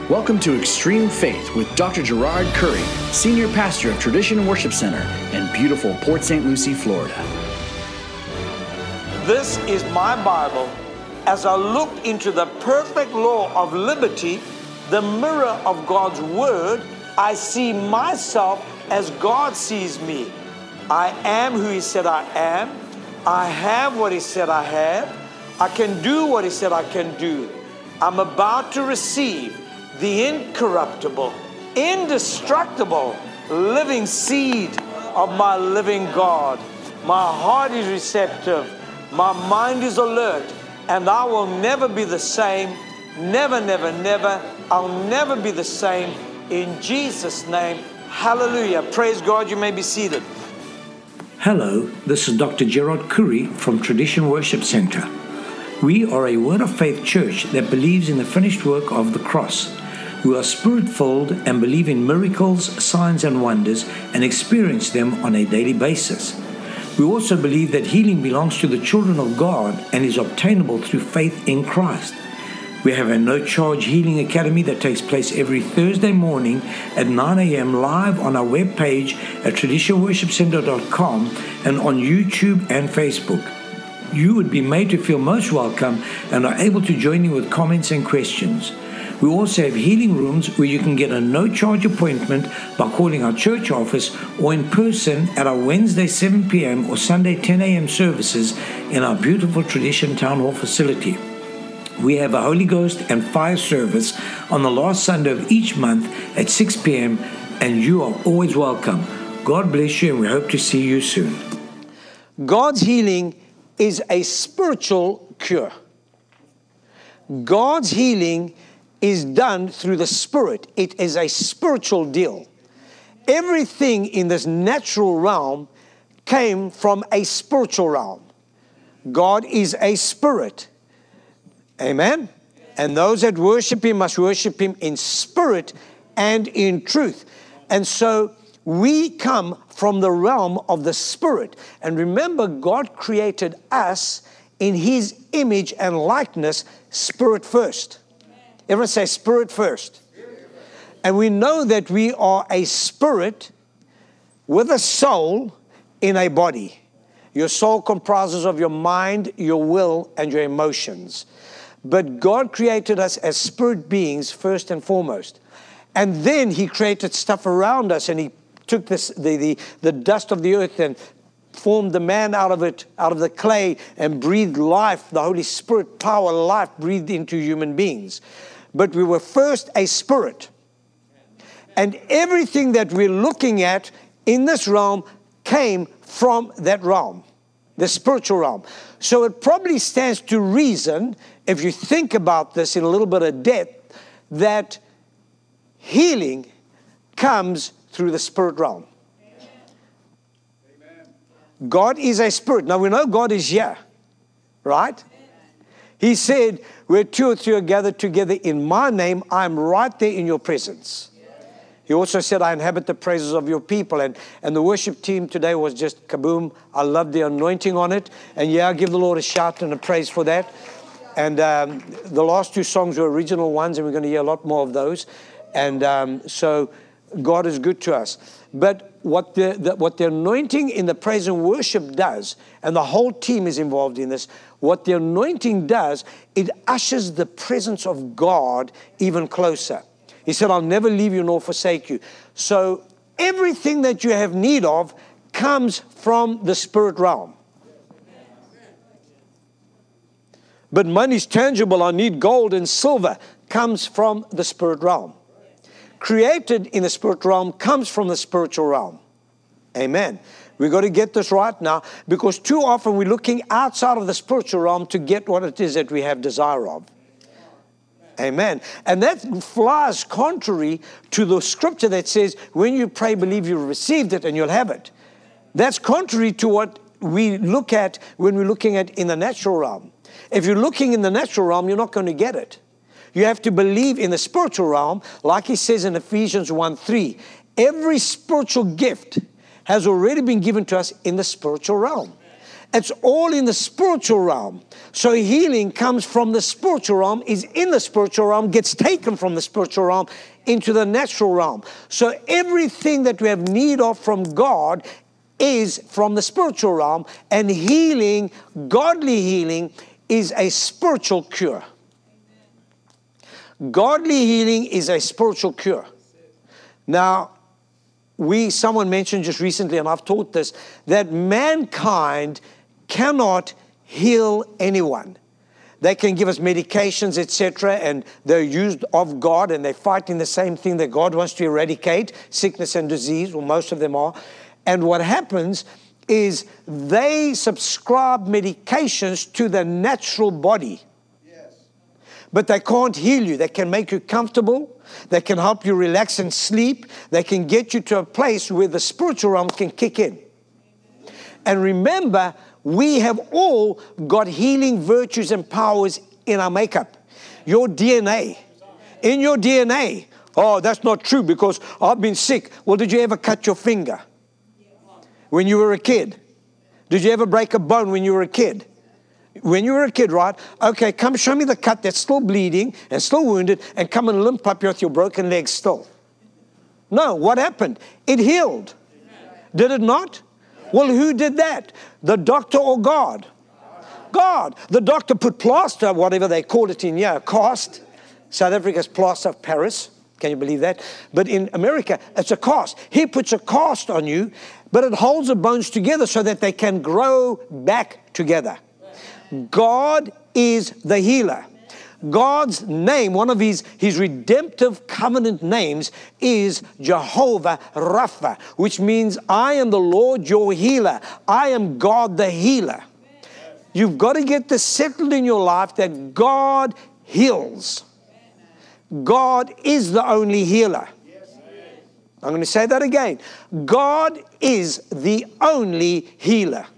Welcome to Extreme Faith with Dr. Gerard Curry, Senior Pastor of Tradition Worship Center in beautiful Port St. Lucie, Florida. This is my Bible. As I look into the perfect law of liberty, the mirror of God's Word, I see myself as God sees me. I am who He said I am. I have what He said I have. I can do what He said I can do. I'm about to receive the incorruptible, indestructible, living seed of my living God. My heart is receptive. My mind is alert. And I will never be the same. Never, never, never. I'll never be the same. In Jesus' name, hallelujah. Praise God. You may be seated. Hello, this is Dr. Gerard Curry from Tradition Worship Center. We are a Word of Faith church that believes in the finished work of the cross. We are Spirit-filled and believe in miracles, signs and wonders and experience them on a daily basis. We also believe that healing belongs to the children of God and is obtainable through faith in Christ. We have a no-charge healing academy that takes place every Thursday morning at 9 a.m. live on our webpage at traditionworshipcenter.com and on YouTube and Facebook. You would be made to feel most welcome and are able to join in with comments and questions. We also have healing rooms where you can get a no-charge appointment by calling our church office or in person at our Wednesday 7 p.m. or Sunday 10 a.m. services in our beautiful Tradition Town Hall facility. We have a Holy Ghost and fire service on the last Sunday of each month at 6 p.m. and you are always welcome. God bless you and we hope to see you soon. God's healing is a spiritual cure. God's healing is done through the Spirit. It is a spiritual deal. Everything in this natural realm came from a spiritual realm. God is a spirit. Amen? And those that worship Him must worship Him in spirit and in truth. And so we come from the realm of the Spirit. And remember, God created us in His image and likeness, spirit first. Everyone say spirit first. And we know that we are a spirit with a soul in a body. Your soul comprises of your mind, your will, and your emotions. But God created us as spirit beings first and foremost. And then He created stuff around us, and He took the dust of the earth and formed the man out of it, out of the clay, and breathed life, the Holy Spirit, power, life breathed into human beings. But we were first a spirit. And everything that we're looking at in this realm came from that realm, the spiritual realm. So it probably stands to reason, if you think about this in a little bit of depth, that healing comes through the spirit realm. Amen. God is a spirit. Now we know God is here, right? He said, where two or three are gathered together in my name, I'm right there in your presence. He also said, I inhabit the praises of your people. And the worship team today was just kaboom. I love the anointing on it. And yeah, I give the Lord a shout and a praise for that. And the last two songs were original ones, and we're going to hear a lot more of those. And so God is good to us. But what the anointing in the praise and worship does, and the whole team is involved in this, what the anointing does, it ushers the presence of God even closer. He said, I'll never leave you nor forsake you. So everything that you have need of comes from the spirit realm. But money's tangible. I need gold and silver. Comes from the spirit realm. Created in the spirit realm comes from the spiritual realm. Amen. We've got to get this right now, because too often we're looking outside of the spiritual realm to get what it is that we have desire of. Amen. And that flies contrary to the scripture that says, when you pray, believe you've received it and you'll have it. That's contrary to what we look at when we're looking at in the natural realm. If you're looking in the natural realm, you're not going to get it. You have to believe in the spiritual realm, like he says in Ephesians 1:3. Every spiritual gift has already been given to us in the spiritual realm. It's all in the spiritual realm. So healing comes from the spiritual realm, is in the spiritual realm, gets taken from the spiritual realm into the natural realm. So everything that we have need of from God is from the spiritual realm, and healing, godly healing, is a spiritual cure. Godly healing is a spiritual cure. Now, someone mentioned just recently, and I've taught this, that mankind cannot heal anyone. They can give us medications, etc., and they're used of God, and they're fighting the same thing that God wants to eradicate, sickness and disease, well, most of them are. And what happens is they subscribe medications to the natural body. Yes. But they can't heal you. They can make you comfortable. They can help you relax and sleep. They can get you to a place where the spiritual realm can kick in. And remember, we have all got healing virtues and powers in our makeup. Your DNA. In your DNA. Oh, that's not true because I've been sick. Well, did you ever cut your finger when you were a kid? Did you ever break a bone when you were a kid? When you were a kid, right? Okay, come show me the cut that's still bleeding and still wounded, and come and limp up with your broken leg still. No, what happened? It healed. Did it not? Well, who did that? The doctor or God? God. The doctor put plaster, whatever they call it in here, cast. South Africa's plaster of Paris. Can you believe that? But in America, it's a cast. He puts a cast on you, but it holds the bones together so that they can grow back together. God is the healer. God's name, one of his redemptive covenant names, is Jehovah Rapha, which means I am the Lord your healer. I am God the healer. You've got to get this settled in your life that God heals. God is the only healer. I'm going to say that again. God is the only healer.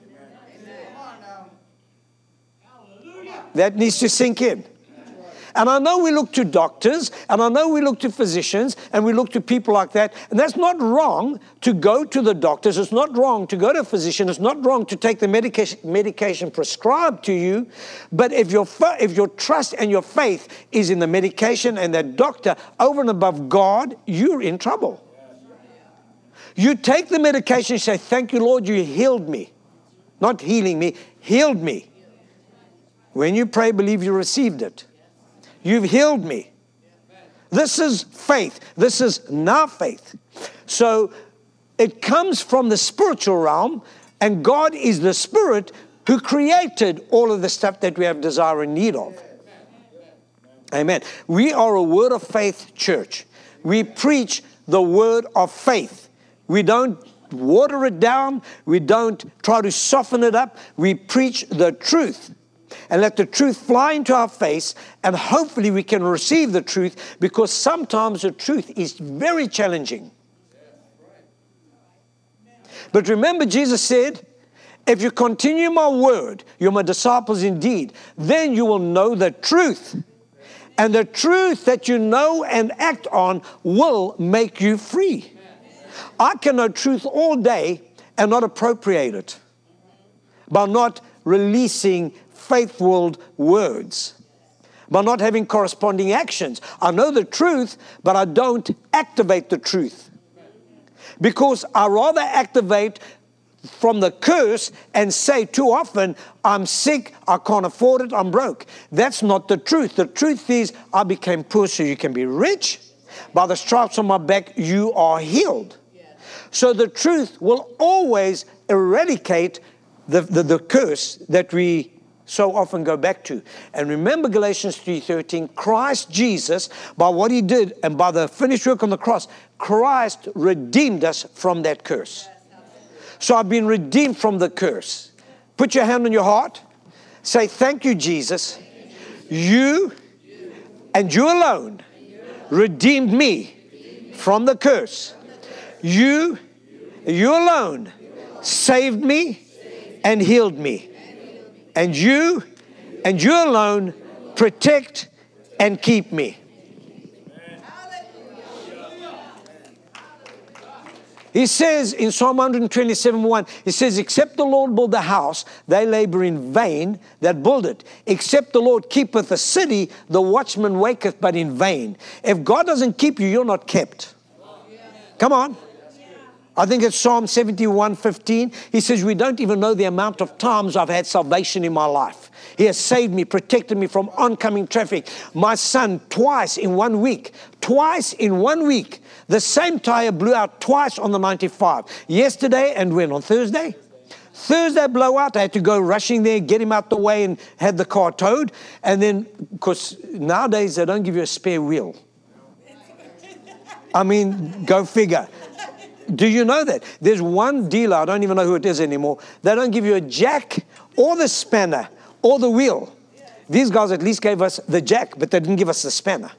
That needs to sink in. And I know we look to doctors, and I know we look to physicians, and we look to people like that. And that's not wrong to go to the doctors. It's not wrong to go to a physician. It's not wrong to take the medication prescribed to you. But if your trust and your faith is in the medication and that doctor over and above God, you're in trouble. You take the medication and say, thank you, Lord, you healed me. Not healing me, healed me. When you pray, believe you received it. You've healed me. This is faith. This is now faith. So it comes from the spiritual realm, and God is the Spirit who created all of the stuff that we have desire and need of. Amen. We are a word of faith church. We preach the word of faith. We don't water it down. We don't try to soften it up. We preach the truth. And let the truth fly into our face, and hopefully we can receive the truth, because sometimes the truth is very challenging. But remember, Jesus said, if you continue my word, you're my disciples indeed, then you will know the truth. And the truth that you know and act on will make you free. I can know truth all day and not appropriate it by not releasing faith-filled words, by not having corresponding actions. I know the truth, but I don't activate the truth, because I rather activate from the curse and say too often, I'm sick, I can't afford it, I'm broke. That's not the truth. The truth is, I became poor so you can be rich. By the stripes on my back, you are healed. So the truth will always eradicate the curse that we so often go back to. And remember Galatians 3:13, Christ Jesus, by what he did and by the finished work on the cross, Christ redeemed us from that curse. So I've been redeemed from the curse. Put your hand on your heart. Say, thank you, Jesus. You and you alone redeemed me from the curse. You alone saved me and healed me. And you alone protect and keep me. He says in Psalm 127:1, he says, except the Lord build the house, they labor in vain that build it. Except the Lord keepeth the city, the watchman waketh but in vain. If God doesn't keep you, you're not kept. Come on. I think it's Psalm 71:15. He says, we don't even know the amount of times I've had salvation in my life. He has saved me, protected me from oncoming traffic. My son, twice in 1 week, the same tire blew out twice on the 95. Yesterday and when? On Thursday? Thursday blowout, I had to go rushing there, get him out the way and had the car towed. And then, because nowadays they don't give you a spare wheel. I mean, go figure. Do you know that? There's one dealer, I don't even know who it is anymore, they don't give you a jack or the spanner or the wheel. These guys at least gave us the jack, but they didn't give us the spanner.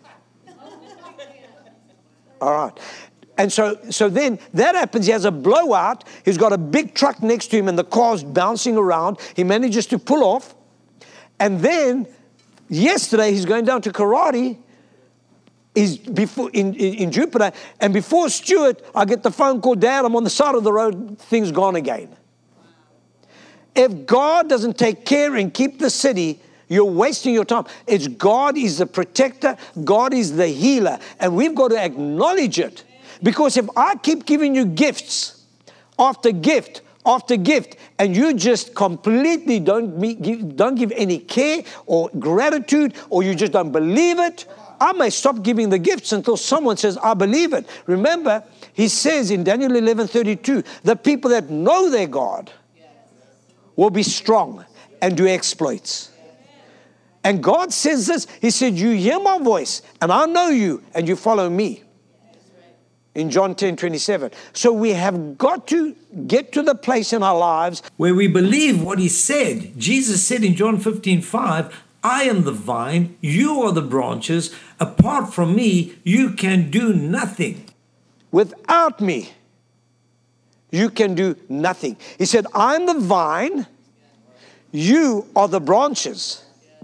All right. And so then that happens. He has a blowout. He's got a big truck next to him and the car's bouncing around. He manages to pull off. And then yesterday he's going down to karate. He's before in Jupiter, and before Stuart, I get the phone call, Dad, I'm on the side of the road, things gone again. If God doesn't take care and keep the city, you're wasting your time. It's God is the protector, God is the healer, and we've got to acknowledge it. Because if I keep giving you gifts after gift after gift, and you just completely don't give any care or gratitude, or you just don't believe it, I may stop giving the gifts until someone says, I believe it. Remember, he says in Daniel 11:32, the people that know their God will be strong and do exploits. And God says this, he said, you hear my voice and I know you and you follow me. In John 10:27. So we have got to get to the place in our lives where we believe what he said. Jesus said in John 15:5, I am the vine, you are the branches. Apart from me, you can do nothing. Without me, you can do nothing. He said, I'm the vine, you are the branches.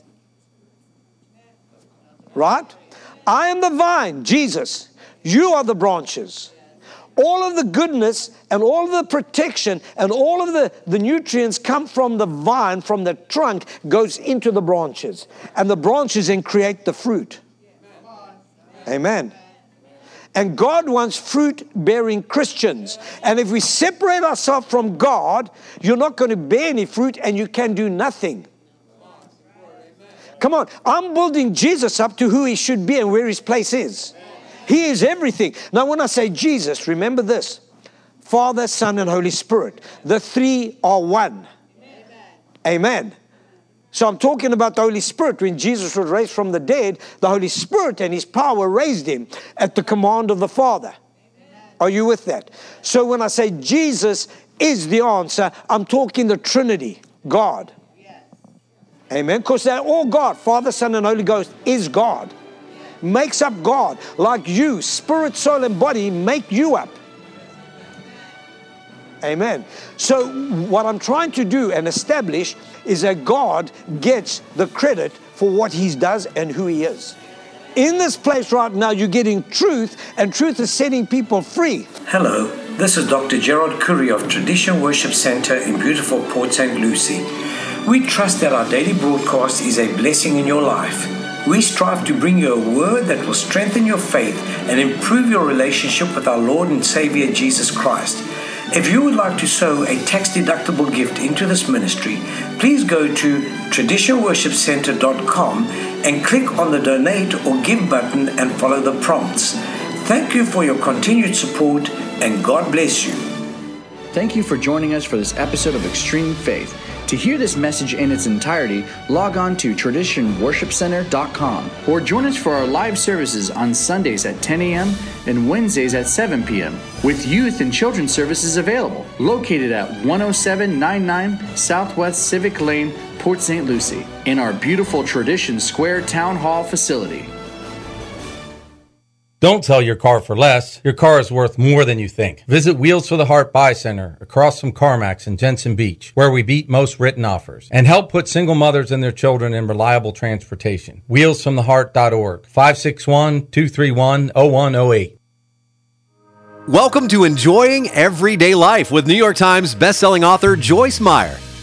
Right? I am the vine, Jesus. You are the branches. All of the goodness and all of the protection and all of the nutrients come from the vine, from the trunk, goes into the branches. And the branches then create the fruit. Amen. And God wants fruit-bearing Christians. And if we separate ourselves from God, you're not going to bear any fruit and you can do nothing. Come on. I'm building Jesus up to who he should be and where his place is. He is everything. Now, when I say Jesus, remember this. Father, Son, and Holy Spirit. The three are one. Amen. So I'm talking about the Holy Spirit. When Jesus was raised from the dead, the Holy Spirit and his power raised him at the command of the Father. Are you with that? So when I say Jesus is the answer, I'm talking the Trinity, God. Amen. Because they're all God. Father, Son, and Holy Ghost is God. Makes up God. Like you, spirit, soul, and body make you up. Amen. So what I'm trying to do and establish is that God gets the credit for what he does and who he is. In this place right now, you're getting truth, and truth is setting people free. Hello, this is Dr. Gerard Curry of Tradition Worship Center in beautiful Port St. Lucie. We trust that our daily broadcast is a blessing in your life. We strive to bring you a word that will strengthen your faith and improve your relationship with our Lord and Savior Jesus Christ. If you would like to sow a tax-deductible gift into this ministry, please go to traditionworshipcenter.com and click on the donate or give button and follow the prompts. Thank you for your continued support and God bless you. Thank you for joining us for this episode of Extreme Faith. To hear this message in its entirety, log on to traditionworshipcenter.com or join us for our live services on Sundays at 10 a.m. and Wednesdays at 7 p.m. with youth and children's services available, located at 10799 Southwest Civic Lane, Port St. Lucie, in our beautiful Tradition Square Town Hall facility. Don't sell your car for less. Your car is worth more than you think. Visit Wheels for the Heart Buy Center across from CarMax in Jensen Beach, where we beat most written offers, and help put single mothers and their children in reliable transportation. Wheelsfromtheheart.org, 561-231-0108. Welcome to Enjoying Everyday Life with New York Times bestselling author Joyce Meyer.